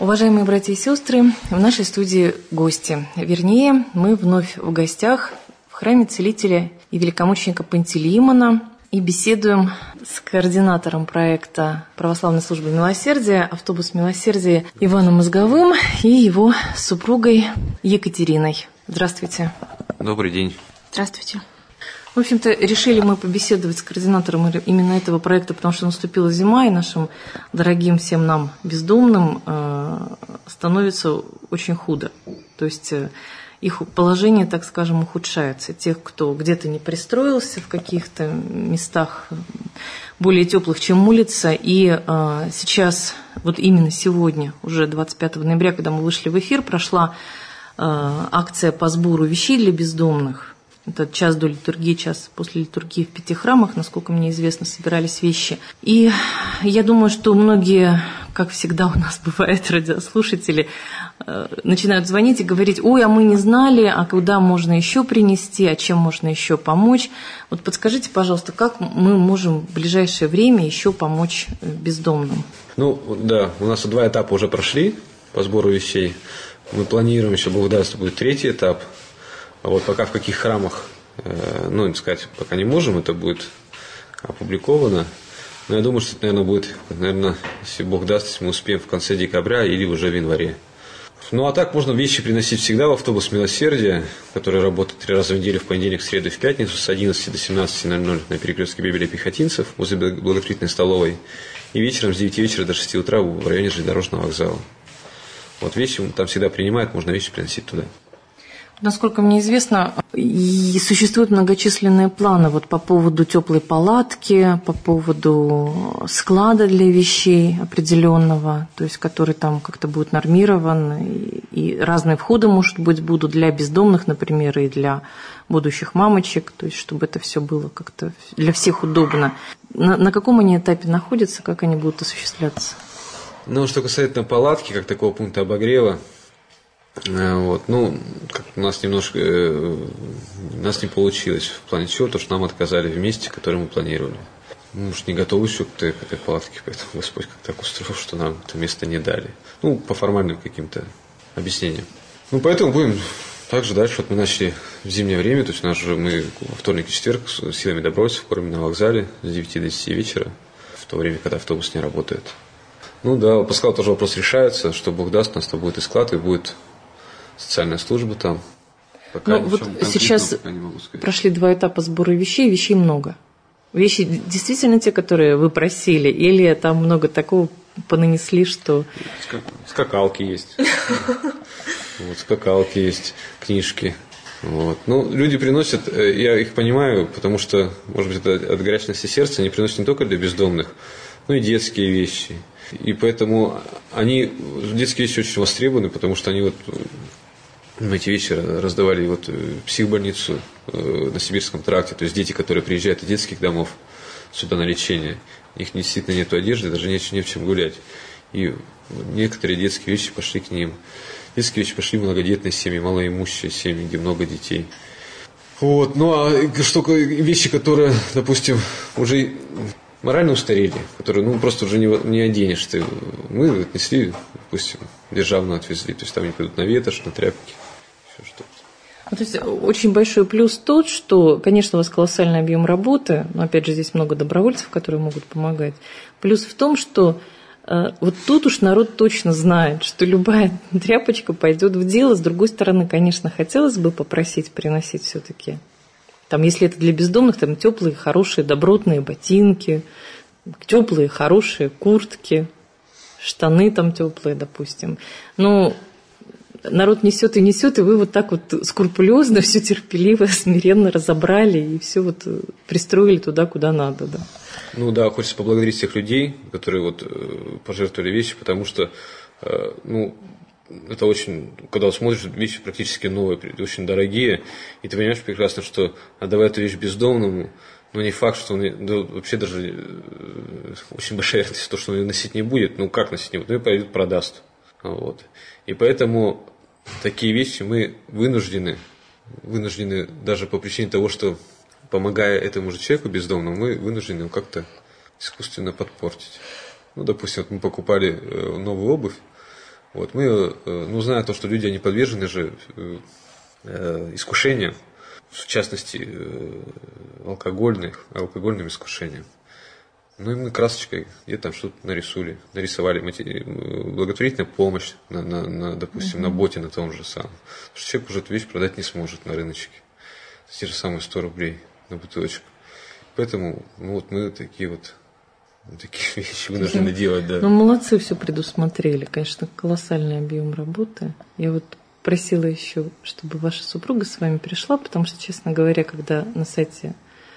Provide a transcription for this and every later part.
Уважаемые братья и сестры, в нашей студии гости. Вернее, мы вновь в гостях в храме Целителя и великомученика Пантелеимона и беседуем с координатором проекта Православной службы милосердия «Автобус милосердия» Иваном Мозговым и его супругой Екатериной. Здравствуйте. Добрый день. Здравствуйте. В общем-то, решили мы побеседовать с координатором именно этого проекта, потому что наступила зима, и нашим дорогим всем нам бездомным становится очень худо. То есть их положение, так скажем, ухудшается. Тех, кто где-то не пристроился в каких-то местах более теплых, чем улица. И сейчас, вот именно сегодня, уже 25 ноября, когда мы вышли в эфир, прошла акция по сбору вещей для бездомных. Это час до литургии, час после литургии в 5 храмах, насколько мне известно, собирались вещи. И я думаю, что многие, как всегда у нас бывает, радиослушатели, начинают звонить и говорить: ой, а мы не знали, а куда можно еще принести, а чем можно еще помочь. Вот подскажите, пожалуйста, как мы можем в ближайшее время еще помочь бездомным? Ну, да, у нас 2 этапа уже прошли по сбору вещей. Мы планируем, еще Бог даст, будет 3-й этап. А вот пока в каких храмах, сказать, пока не можем, это будет опубликовано. Но я думаю, что это, наверное, будет, если Бог даст, если мы успеем в конце декабря или уже в январе. Ну, а так можно вещи приносить всегда в автобус милосердия, который работает 3 раза в неделю, в понедельник, в среду и в пятницу, с 11 до 17:00 на перекрестке Бебеля Пехотинцев возле благотворительной столовой. И вечером с 9 вечера до 6 утра в районе железнодорожного вокзала. Вот вещи там всегда принимают, можно вещи приносить туда. Насколько мне известно, существуют многочисленные планы вот по поводу теплой палатки, по поводу склада для вещей определенного, то есть который там как-то будет нормирован, и разные входы, может быть, будут для бездомных, например, и для будущих мамочек, то есть чтобы это все было как-то для всех удобно. На каком они этапе находятся, как они будут осуществляться? Ну, что касается палатки, как такого пункта обогрева, вот, как у нас немножко у нас не получилось в плане чего, то что нам отказали в месте, которое мы планировали. Мы уж не готовы еще к этой палатке, поэтому Господь как так устроил, что нам это место не дали. По формальным каким-то объяснениям. Поэтому будем также дальше. Вот мы начали в зимнее время, то есть у нас же мы во вторник и четверг с силами добровольцев кормим на вокзале с 9 до 10 вечера, в то время, когда автобус не работает. По складу тоже вопрос решается, что Бог даст, у нас там будет и склад, и будет социальная служба там. Вот сейчас прошли 2 этапа сбора вещей, вещей много. Вещи действительно те, которые вы просили, или там много такого понанесли, что... Скакалки есть. Скакалки есть, книжки. Люди приносят, я их понимаю, потому что, может быть, это от горячности сердца, они приносят не только для бездомных, но и детские вещи. И поэтому детские вещи очень востребованы, потому что они эти вещи раздавали в психбольницу на Сибирском тракте, то есть дети, которые приезжают из детских домов сюда на лечение, у них действительно нет одежды, даже не в чем гулять. И некоторые детские вещи пошли к ним. Детские вещи пошли в многодетные семьи, малоимущие семьи, где много детей. А что вещи, которые, допустим, уже морально устарели, которые просто уже не оденешь ты. Мы отнесли, допустим, державно отвезли, то есть там они пойдут на ветошь, на тряпки, еще что-то. То есть очень большой плюс тот, что, конечно, у вас колоссальный объем работы, но опять же здесь много добровольцев, которые могут помогать. Плюс в том, что вот тут уж народ точно знает, что любая тряпочка пойдет в дело. С другой стороны, конечно, хотелось бы попросить приносить все-таки. Там, если это для бездомных, там теплые, хорошие, добротные ботинки, теплые, хорошие куртки, штаны там теплые, допустим. Народ несет, и вы вот так скрупулезно, все терпеливо, смиренно разобрали и все пристроили туда, куда надо, да. Хочется поблагодарить всех людей, которые пожертвовали вещи, потому что, это очень, когда смотришь, вещи практически новые, очень дорогие, и ты понимаешь прекрасно, что отдавая эту вещь бездомному, не факт, что он, вообще даже очень большая вероятность, что он ее носить не будет. Как носить не будет? И пойдет, продаст. И поэтому такие вещи мы вынуждены даже по причине того, что, помогая этому же человеку бездомному, мы вынуждены его как-то искусственно подпортить. Допустим, мы покупали новую обувь, Вот, мы, зная то, что люди, они подвержены же искушениям, в частности, алкогольным искушениям. Ну, и мы красочкой где-то там что-то нарисовали благотворительную помощь, допустим, на боте на том же самом. Потому что человек уже эту вещь продать не сможет на рыночке. Те же самые 100 рублей на бутылочку. Поэтому мы такие вещи вынуждены делать, да. Ну, молодцы, все предусмотрели. Конечно, колоссальный объем работы. Я вот просила еще, чтобы ваша супруга с вами пришла, потому что, честно говоря, когда на сайте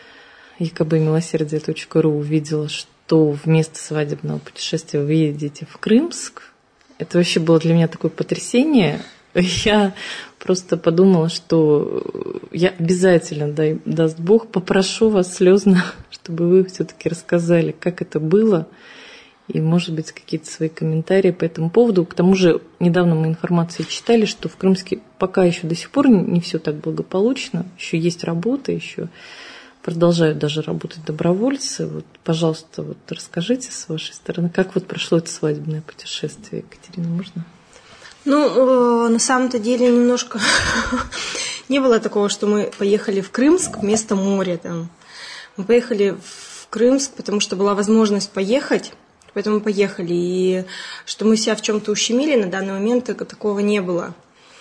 ekbmилосердие.ру увидела, что вместо свадебного путешествия вы едете в Крымск, это вообще было для меня такое потрясение. Я просто подумала, что я обязательно, даст Бог, попрошу вас слезно, чтобы вы все-таки рассказали, как это было, и, может быть, какие-то свои комментарии по этому поводу. К тому же, недавно мы информацию читали, что в Крымске пока еще до сих пор не все так благополучно, еще есть работа, еще продолжают даже работать добровольцы. Вот, пожалуйста, расскажите с вашей стороны, как прошло это свадебное путешествие, Екатерина, можно? Ну, на самом-то деле немножко не было такого, что мы поехали в Крымск вместо моря. Там. Мы поехали в Крымск, потому что была возможность поехать, поэтому поехали. И что мы себя в чем-то ущемили, на данный момент такого не было.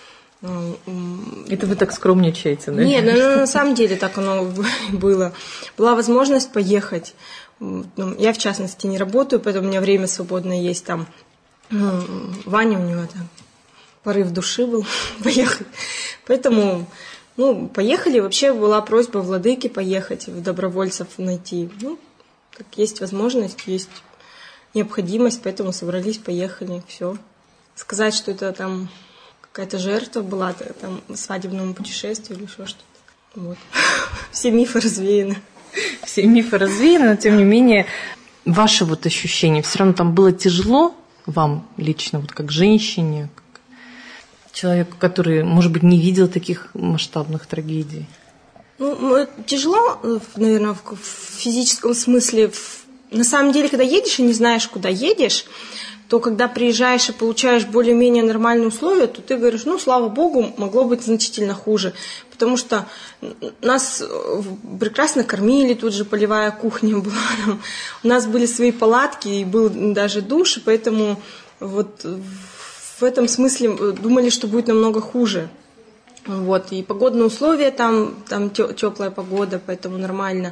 Это вы так скромничаете, да? Нет, на самом деле так оно было. Была возможность поехать. Я, в частности, не работаю, поэтому у меня время свободное есть там. Ваня, у него там порыв души был поехать. Поэтому, поехали. Вообще была просьба владыки поехать, в добровольцев найти. Как есть возможность, есть необходимость, поэтому собрались, поехали, все. Сказать, что это там какая-то жертва была там свадебному путешествию или еще что-то. Вот. Все мифы развеяны. Все мифы развеяны, но тем не менее, ваши ощущения, все равно там было тяжело вам лично, как женщине, как человеку, который, может быть, не видел таких масштабных трагедий? Тяжело, наверное, в физическом смысле. На самом деле, когда едешь и не знаешь, куда едешь, то когда приезжаешь и получаешь более-менее нормальные условия, то ты говоришь, слава богу, могло быть значительно хуже. Потому что нас прекрасно кормили, тут же полевая кухня была. У нас были свои палатки, и был даже душ, и поэтому в этом смысле думали, что будет намного хуже. И погодные условия, там теплая погода, поэтому нормально.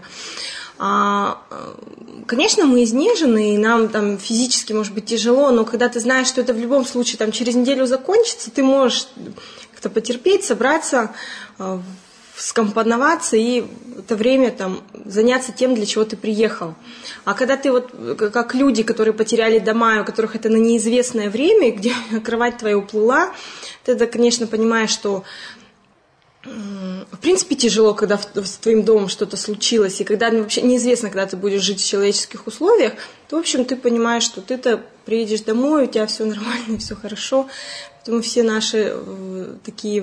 Конечно, мы изнежены, и нам там физически может быть тяжело, но когда ты знаешь, что это в любом случае через неделю закончится, ты можешь как-то потерпеть, собраться, скомпоноваться и это время заняться тем, для чего ты приехал. А когда ты как люди, которые потеряли дома, у которых это на неизвестное время, где кровать твоя уплыла, ты, конечно, понимаешь, что в принципе тяжело, когда с твоим домом что-то случилось, и когда вообще неизвестно, когда ты будешь жить в человеческих условиях, то, в общем, ты понимаешь, что ты-то приедешь домой, у тебя все нормально, все хорошо. Поэтому все наши такие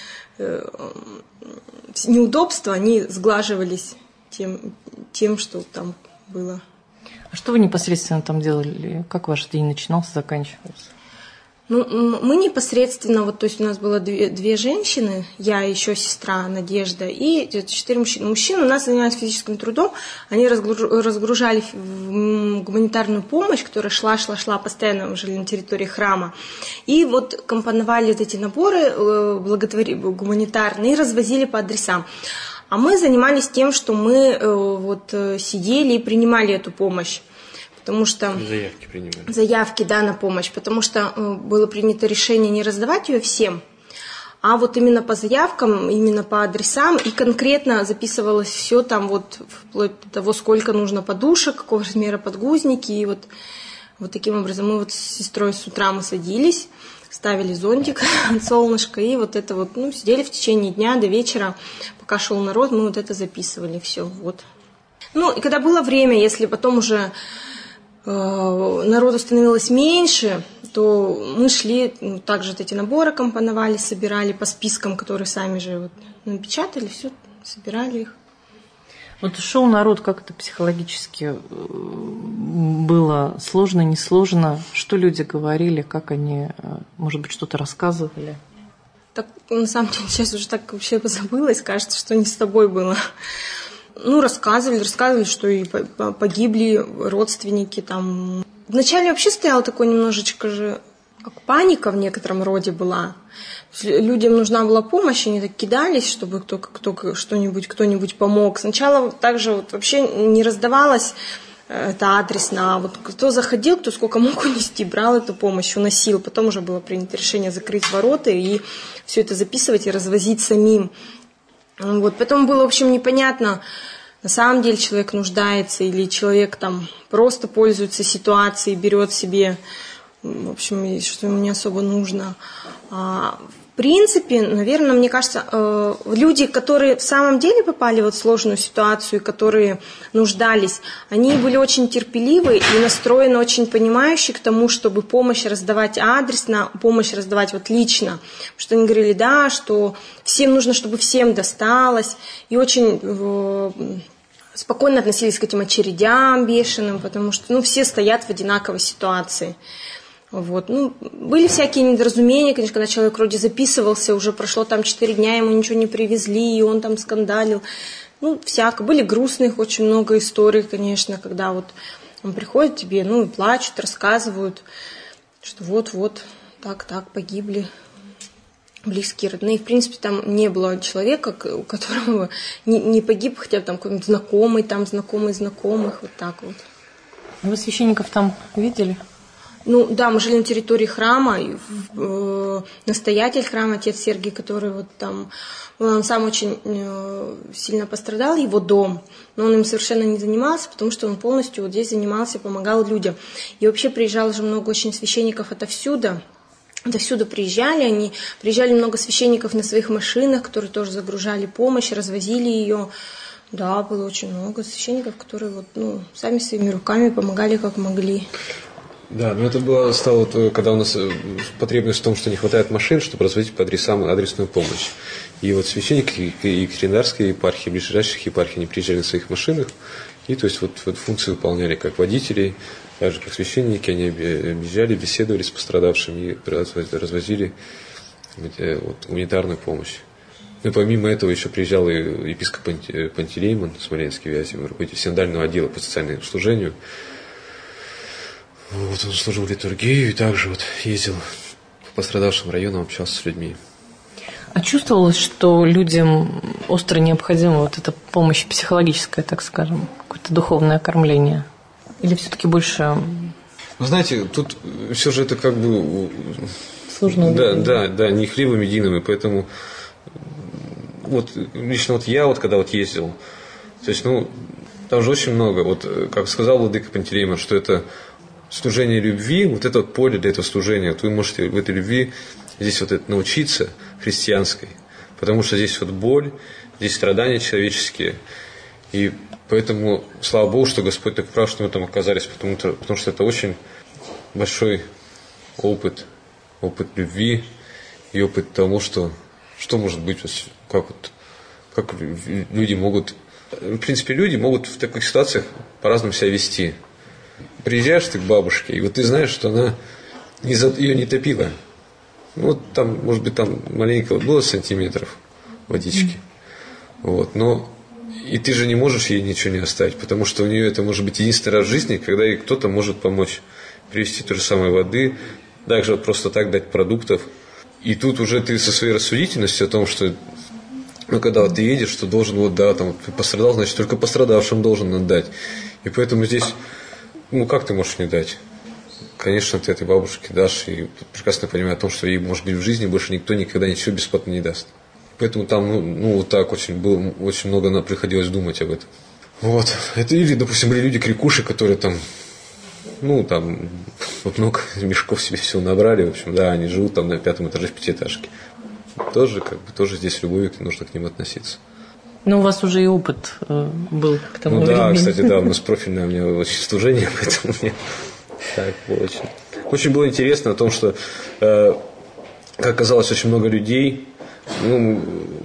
неудобства, они сглаживались тем, что там было. А что вы непосредственно там делали? Как ваш день начинался, заканчивался? Мы непосредственно, то есть у нас было две женщины, я и еще сестра Надежда, и 4 мужчины. Мужчины у нас занимались физическим трудом, они разгружали гуманитарную помощь, которая шла постоянно уже на территории храма, и компоновали эти наборы гуманитарные и развозили по адресам. А мы занимались тем, что мы сидели и принимали эту помощь. Потому что заявки принимали. Заявки, на помощь, потому что было принято решение не раздавать ее всем, а именно по заявкам, именно по адресам, и конкретно записывалось все там вплоть до того, сколько нужно подушек, какого размера подгузники, и таким образом мы с сестрой с утра мы садились, ставили зонтик от солнышка, и сидели в течение дня до вечера, пока шел народ, мы это записывали, все, и когда было время, если потом уже народу становилось меньше, то мы шли, также эти наборы компоновали, собирали по спискам, которые сами же напечатали, все, собирали их. Вот шел народ, как это психологически было? Сложно, несложно? Что люди говорили, как они, может быть, что-то рассказывали? Так, на самом деле, сейчас уже так вообще позабылась, кажется, что не с тобой было. Ну, рассказывали, что и погибли родственники там. Вначале вообще стояла такой немножечко же, как паника в некотором роде была. Людям нужна была помощь, они так кидались, чтобы кто-нибудь помог. Сначала также вот вообще не раздавалось это адресно. Вот кто заходил, кто сколько мог унести, брал эту помощь, уносил. Потом уже было принято решение закрыть ворота и все это записывать и развозить самим. Вот. Поэтому было, в общем, непонятно, на самом деле человек нуждается или человек там просто пользуется ситуацией, берет себе, в общем, что ему не особо нужно. В принципе, наверное, мне кажется, люди, которые в самом деле попали вот в сложную ситуацию, которые нуждались, они были очень терпеливы и настроены очень понимающе к тому, чтобы помощь раздавать адресно, помощь раздавать вот лично. Потому что они говорили, да, что всем нужно, чтобы всем досталось. И очень спокойно относились к этим очередям бешеным, потому что все стоят в одинаковой ситуации. Вот. Были всякие недоразумения, конечно, когда человек вроде записывался, уже прошло там 4 дня, ему ничего не привезли, и он там скандалил. Всяко. Были грустных очень много историй, конечно, когда вот он приходит тебе, и плачут, рассказывают, что вот, так, погибли близкие, родные. В принципе, там не было человека, у которого не погиб хотя бы там какой-нибудь знакомый знакомых, вот так вот. Вы священников там видели? Да, мы жили на территории храма, и настоятель храма, отец Сергий, который вот там, он сам очень сильно пострадал, его дом, но он им совершенно не занимался, потому что он полностью вот здесь занимался, помогал людям. И вообще приезжало же много очень священников отовсюду приезжали много священников на своих машинах, которые тоже загружали помощь, развозили ее. Да, было очень много священников, которые сами своими руками помогали, как могли. Да, но это стало, когда у нас потребность в том, что не хватает машин, чтобы развозить по адресам адресную помощь. И вот священники Екатериндарской епархии, ближайших епархий, они приезжали на своих машинах, и то есть вот функции выполняли как водители, так же как священники, они объезжали, беседовали с пострадавшими и развозили гуманитарную помощь. Ну, помимо этого еще приезжал и епископ Пантелеймон, Смоленский Вяземский, руководитель синодального отдела по социальному служению. Вот он служил литургию и также ездил по пострадавшим районам, общался с людьми. А чувствовалось, что людям остро необходима вот эта помощь психологическая, так скажем, какое-то духовное кормление? Или все-таки больше... Вы знаете, тут все же это как бы... Сложно. Да, не хлебом единым, и поэтому лично я когда ездил, то есть, там же очень много, как сказал владыка Пантелеймон, что это служение любви, это поле для этого служения. Вы можете в этой любви здесь это научиться христианской, потому что здесь боль, здесь страдания человеческие. И поэтому, слава Богу, что Господь так прав, что мы там оказались, потому что это очень большой опыт любви и опыт того, что может быть, как люди могут... В принципе, люди могут в таких ситуациях по-разному себя вести. Приезжаешь ты к бабушке, и ты знаешь, что она ее не топила. Там, может быть, там маленько было сантиметров водички. Но и ты же не можешь ей ничего не оставить, потому что у нее это может быть единственный раз в жизни, когда ей кто-то может помочь привезти то же самое воды, также просто так дать продуктов. И тут уже ты со своей рассудительностью о том, что когда ты едешь, что должен ты пострадал, значит, только пострадавшим должен отдать. И поэтому здесь, как ты можешь не дать? Конечно, ты этой бабушке дашь, и прекрасно понимая о том, что ей, может быть, в жизни больше никто никогда ничего бесплатно не даст. Поэтому там, так очень много приходилось думать об этом. Это или, допустим, были люди-крикуши, которые там, много мешков себе всего набрали, в общем, да, они живут там на 5-м этаже в пятиэтажке. Тоже здесь любовью нужно к ним относиться. У вас уже и опыт был к тому времени. Да, кстати, да, у нас профильное у меня служение, поэтому мне так было очень было интересно о том, что, как оказалось, очень много людей,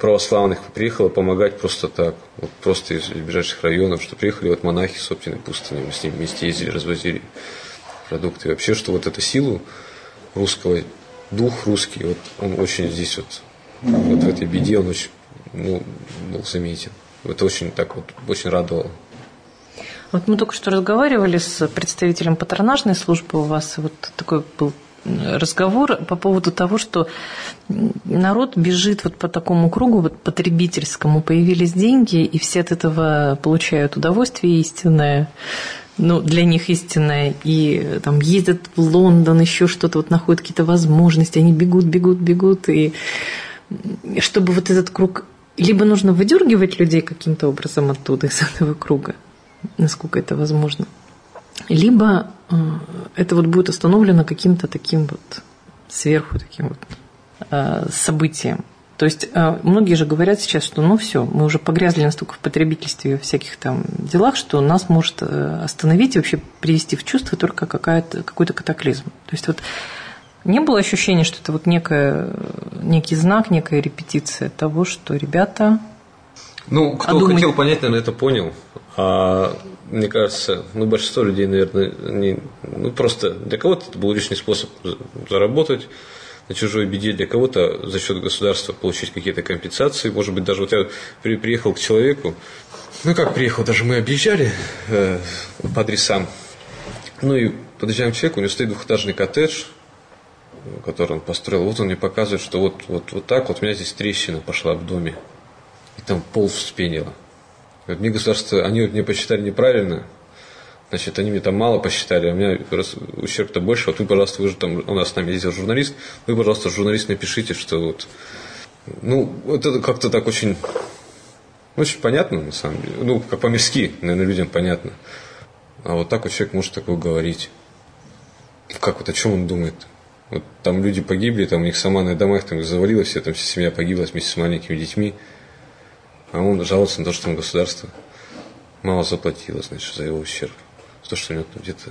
православных приехало помогать просто так, вот просто из ближайших районов, что приехали вот монахи с Оптиной пустыни, мы с ними вместе ездили, развозили продукты. И вообще, что вот эту силу русского, дух русский, вот он очень здесь вот в этой беде, он очень был заметен. Это очень так вот, очень радовало. Вот мы только что разговаривали с представителем патронажной службы у вас, вот такой был разговор по поводу того, что народ бежит вот по такому кругу, вот потребительскому, появились деньги, и все от этого получают удовольствие истинное, для них истинное, и там ездят в Лондон, еще что-то, вот находят какие-то возможности, они бегут, и чтобы вот этот круг, либо нужно выдергивать людей каким-то образом оттуда, из этого круга, насколько это возможно, либо это вот будет остановлено каким-то таким вот сверху таким вот событием. То есть многие же говорят сейчас, что все, мы уже погрязли настолько в потребительстве и всяких там делах, что нас может остановить и вообще привести в чувство только какой-то катаклизм. То есть вот не было ощущения, что это вот некий знак, некая репетиция того, что ребята... Кто хотел понять, наверное, это понял. А мне кажется, большинство людей, наверное, просто для кого-то это был лишний способ заработать на чужой беде, для кого-то за счет государства получить какие-то компенсации. Может быть, даже вот я приехал к человеку, даже мы объезжали по адресам, и подъезжаем к человеку, у него стоит двухэтажный коттедж, который он построил. Вот он мне показывает, что вот так вот у меня здесь трещина пошла в доме, и там пол вспенило. Мне государство, они мне посчитали неправильно, значит, они мне там мало посчитали, а у меня ущерб-то больше. Вот вы, пожалуйста, вы же там, у нас с нами ездил журналист, вы, пожалуйста, журналист, напишите, что вот это как-то так очень понятно, на самом деле, как по-мирски, наверное, людям понятно. А вот так вот человек может такое говорить. О чем он думает? Вот там люди погибли, там у них саманные дома, их там завалилось, вся семья погибла вместе с маленькими детьми. А он жалуется на то, что ему государство мало заплатило, значит, за его ущерб. За то, что у него где-то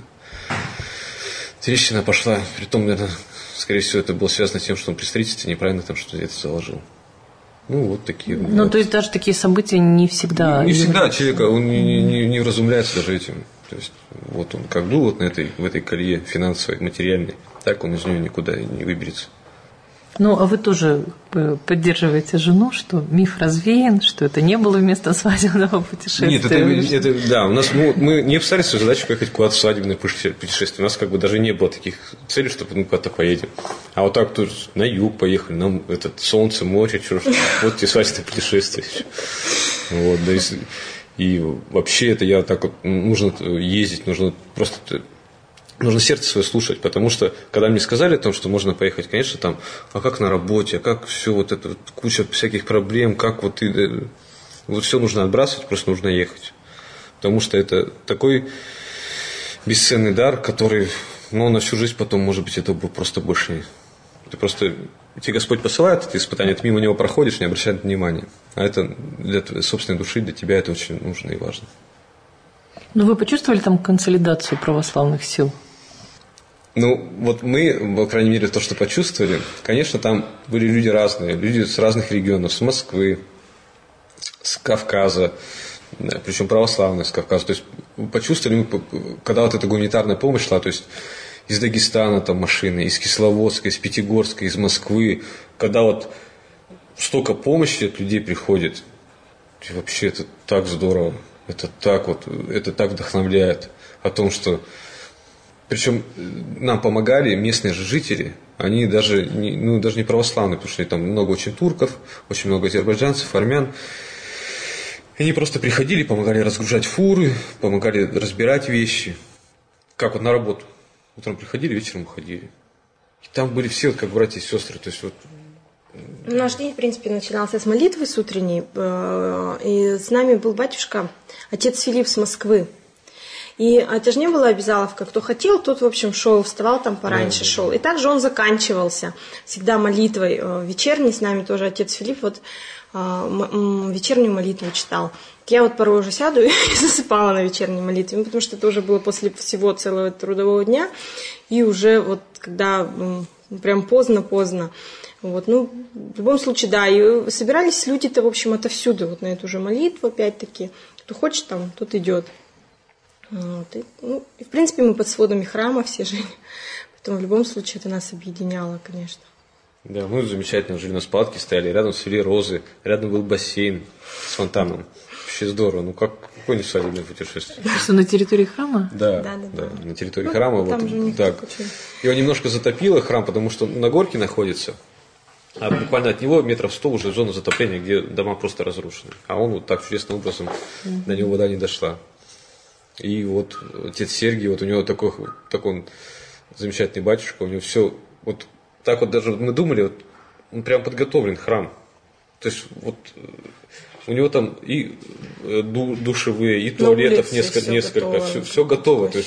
трещина пошла. Притом, наверное, скорее всего, это было связано с тем, что он при строительстве неправильно там что-то где-то заложил. Вот такие. То есть даже такие события не всегда... Не всегда человека, он не вразумляется даже этим. То есть, вот он как был в этой колее финансовой, материальной, так он из нее никуда не выберется. А вы тоже поддерживаете жену, что миф развеян, что это не было вместо свадебного путешествия? Нет, у нас мы не поставили свою задачу поехать куда-то в свадебное путешествие. У нас даже не было таких целей, чтобы мы куда-то поедем. А вот так тут на юг поехали, нам солнце, море, вот тебе свадебное путешествие. И вообще это я так вот, нужно ездить, нужно сердце свое слушать, потому что, когда мне сказали о том, что можно поехать, конечно, там, а как на работе, а как все куча всяких проблем, как все нужно отбрасывать, просто нужно ехать. Потому что это такой бесценный дар, который, на всю жизнь потом, может быть, это просто больше... Тебе Господь посылает это испытание, ты мимо него проходишь, не обращая внимания. А это для твоей собственной души, для тебя это очень нужно и важно. Вы почувствовали там консолидацию православных сил? Мы, по крайней мере, то, что почувствовали, конечно, там были люди разные, люди с разных регионов, с Москвы, с Кавказа, причем православные с Кавказа. То есть почувствовали мы, когда эта гуманитарная помощь шла, то есть из Дагестана там машины, из Кисловодска, из Пятигорска, из Москвы, когда столько помощи от людей приходит, и вообще это так здорово, это так вдохновляет о том, что... Причем нам помогали местные же жители, они даже не православные, потому что там много очень турков, очень много азербайджанцев, армян. И они просто приходили, помогали разгружать фуры, помогали разбирать вещи. Как на работу. Утром приходили, вечером уходили. И там были все как братья и сестры. То есть Наш день, в принципе, начинался с молитвы с утренней. И с нами был батюшка, отец Филипп с Москвы. И это же не было обязаловка. Кто хотел, тот, в общем, шел, вставал там пораньше, шел. И также он заканчивался всегда молитвой вечерней. С нами тоже отец Филипп вечернюю молитву читал. Я порой уже сяду и засыпала на вечерней молитве, потому что это уже было после всего целого трудового дня. И уже когда прям поздно-поздно, Вот, ну, в любом случае, да, и собирались люди-то, в общем, отовсюду, вот на эту же молитву, опять-таки, кто хочет там, тот идет. Вот, и, ну, и, в принципе, мы под сводами храма все жили, поэтому в любом случае это нас объединяло, конечно. Да, мы замечательно жили, у нас палатки стояли, рядом цвели розы, рядом был бассейн с фонтаном. Вообще здорово, ну какое несвадебное путешествие. Что, на территории храма? Да, на территории храма. Там вот, же у них так. Его немножко затопило храм, потому что на горке находится, а буквально от него метров 100 уже зона затопления, где дома просто разрушены. А он вот так чудесным образом, до него вода не дошла. И вот отец Сергий, вот у него такой он замечательный батюшка, у него все, вот так вот даже мы думали, вот, он прям подготовлен храм. То есть вот у него там и душевые, и туалетов несколько, все готово. То есть,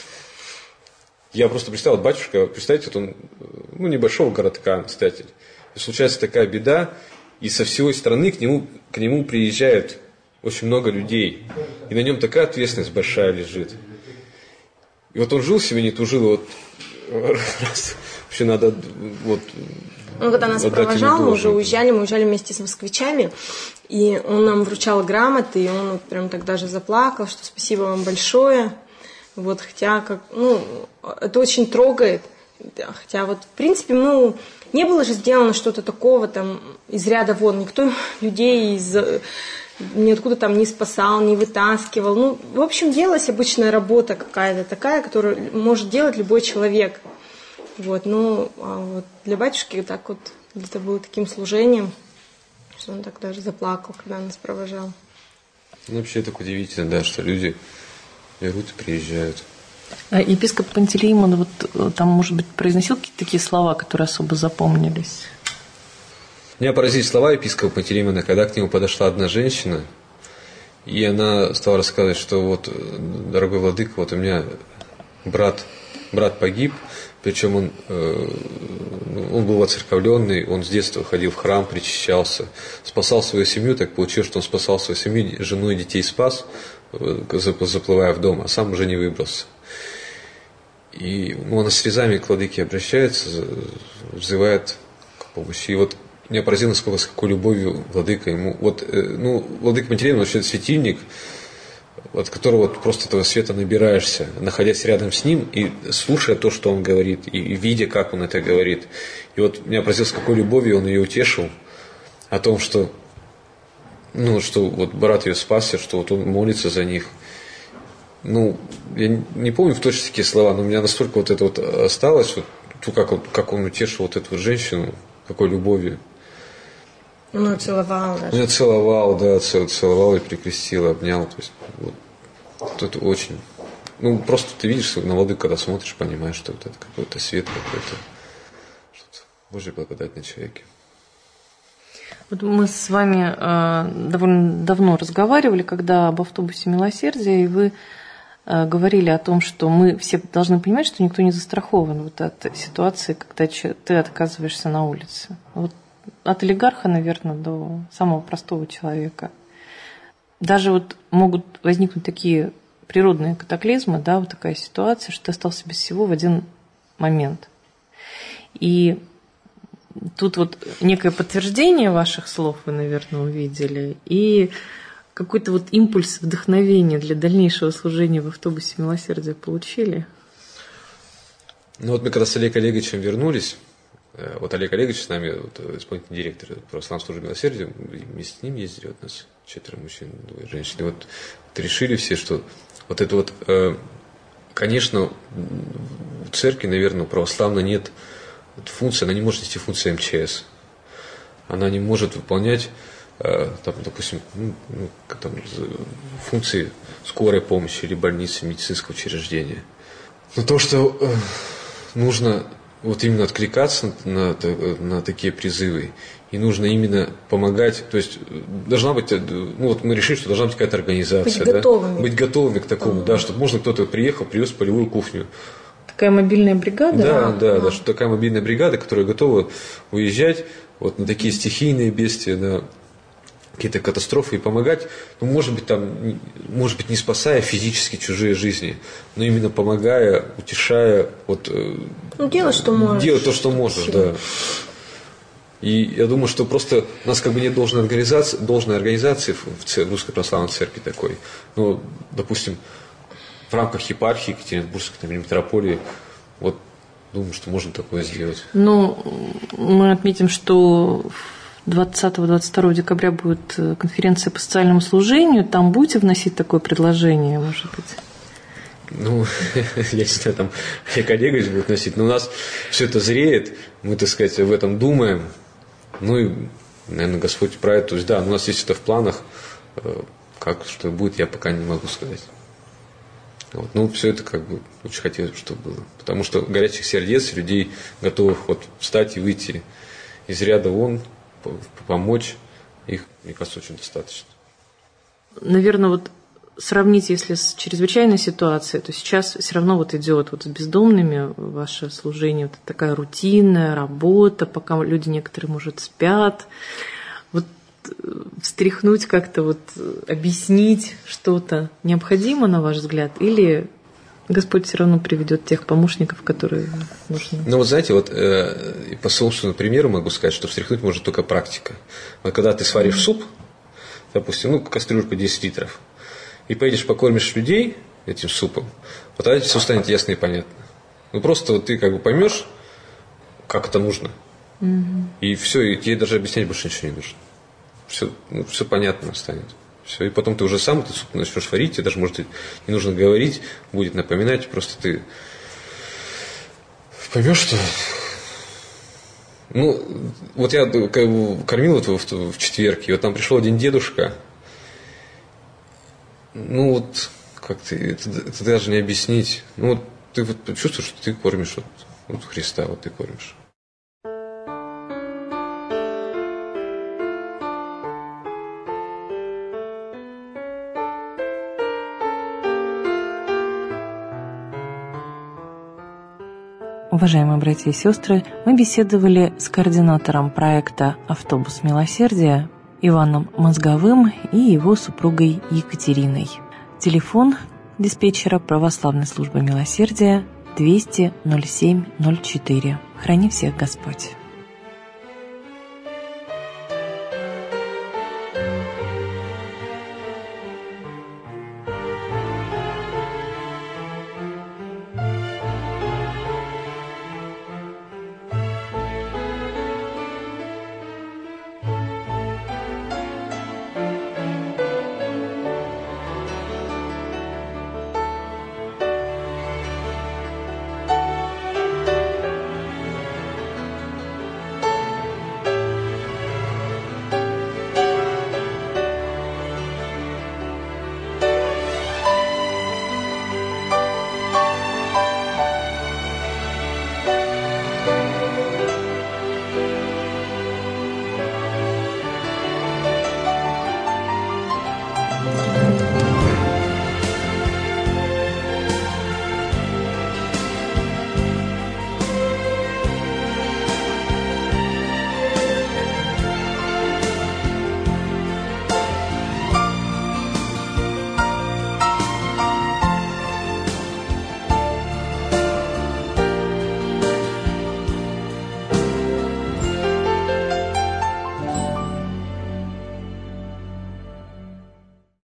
я просто представил, батюшка, представьте, вот он, ну, небольшого городка настоятель. И случается такая беда, и со всей страны к нему приезжают очень много людей. И на нем такая ответственность большая лежит. И вот он жил себе, не тужил, вот раз вообще надо вот. Он когда нас провожал, мы уже уезжали вместе с москвичами, и он нам вручал грамоты, и он вот прям так даже заплакал, что спасибо вам большое. Вот, хотя, это очень трогает. Хотя вот, в принципе, не было же сделано что-то такого там из ряда вон. Никто людей ниоткуда там не спасал, не вытаскивал. В общем, делалась обычная работа какая-то такая, которую может делать любой человек. Вот, а вот для батюшки так вот это было таким служением, что он так даже заплакал, когда нас провожал. Вообще так удивительно, да, что люди берут и приезжают. А епископ Пантелеимон вот там, может быть, произносил какие-то такие слова, которые особо запомнились? Меня поразили слова епископа Пантелеимона, когда к нему подошла одна женщина, и она стала рассказывать, что вот, дорогой владыка, вот у меня брат погиб, причем он был воцерковленный, он с детства ходил в храм, причащался, спасал свою семью, так получилось, что он спасал свою семью, жену и детей спас, заплывая в дом, а сам уже не выбрался. И она с слезами к владыке обращается, взывает к помощи. И вот меня поразило, с какой любовью владыка ему. Владыка Пантелеимон вообще светильник, от которого просто этого света набираешься, находясь рядом с ним и слушая то, что он говорит, и видя, как он это говорит. И вот меня поразило, с какой любовью он ее утешил, о том, что вот брат ее спасся, что вот он молится за них. Я не помню в точности такие слова, но у меня настолько вот это вот осталось, как он утешил вот эту женщину, какой любовью. Он ее целовал даже. Он ее целовал и прикрестил, обнял. То есть, вот это очень. Просто ты видишь на владыку, когда смотришь, понимаешь, что вот это какой-то свет, какой-то что-то Божья благодать на человеке. Вот мы с вами довольно давно разговаривали, когда об автобусе милосердия, и вы говорили о том, что мы все должны понимать, что никто не застрахован вот от ситуации, когда ты отказываешься на улице. Вот от олигарха, наверное, до самого простого человека. Даже вот могут возникнуть такие природные катаклизмы, да, вот такая ситуация, что ты остался без всего в один момент. И тут вот некое подтверждение ваших слов вы, наверное, увидели, и какой-то вот импульс вдохновения для дальнейшего служения в автобусе милосердия получили? Мы когда с Олегом Олеговичем вернулись, вот Олег Олегович с нами, исполнительный директор православной службы милосердия, вместе с ним ездили, у нас 4 мужчин, 2 женщины. Вот решили все, что вот это вот, конечно, в церкви, наверное, православной нет функции, она не может нести функцию МЧС. Она не может выполнять, допустим, функции скорой помощи или больницы, медицинского учреждения. Но то, что нужно вот именно откликаться на такие призывы, и нужно именно помогать, то есть должна быть, мы решили, что должна быть какая-то организация. Быть готовыми к такому, да, чтобы можно кто-то приехал, привез полевую кухню. Такая мобильная бригада? Да, что такая мобильная бригада, которая готова уезжать вот на такие стихийные бедствия, на какие-то катастрофы и помогать, может быть, не спасая физически чужие жизни, но именно помогая, утешая, делать, что можешь. Делать то, что можешь, да. И я думаю, что просто у нас как бы нет должной организации в Русской Православной Церкви такой. Ну, допустим, в рамках епархии Екатеринбургской там, или митрополии, вот думаю, что можно такое сделать. Ну, мы отметим, что 20-22 декабря будет конференция по социальному служению. Там будете вносить такое предложение, может быть? Ну, я не знаю, там Олег Олегович будет вносить, но у нас все это зреет, мы, так сказать, об этом думаем. Ну и, наверное, Господь правит. То есть, да, у нас есть это в планах. Как, что будет, я пока не могу сказать. Вот. Ну, все это как бы очень хотелось бы, чтобы было. Потому что горячих сердец, людей, готовых вот встать и выйти из ряда вон, помочь, их, мне кажется, очень достаточно. Наверное, вот сравнить, если с чрезвычайной ситуацией, то сейчас все равно вот идет вот с бездомными ваше служение, вот такая рутинная работа, пока люди некоторые, может, спят. Вот встряхнуть как-то, вот объяснить что-то необходимо, на ваш взгляд, или Господь все равно приведет тех помощников, которые нужны? Ну вот знаете, вот по собственному примеру могу сказать, что встряхнуть может только практика. Вот когда ты сваришь суп, допустим, ну кастрюльку 10 литров, и поедешь покормишь людей этим супом, вот тогда все станет ясно и понятно. Ну просто вот ты как бы поймешь, как это нужно, и все, и тебе даже объяснять больше ничего не нужно. Все, ну, все понятно станет. Все, и потом ты уже сам этот суп начнешь варить, тебе даже, может, не нужно говорить, будет напоминать, просто ты поймешь, что... Ну, вот я кормил вот в четверг, и вот там пришел один дедушка, ну вот, как-то, это даже не объяснить. Ну вот ты вот чувствуешь, что ты кормишь вот Христа, вот ты кормишь. Уважаемые братья и сестры, мы беседовали с координатором проекта «Автобус милосердия» Иваном Мозговым и его супругой Екатериной. Телефон диспетчера Православной службы милосердия 200 07 04. Храни всех Господь.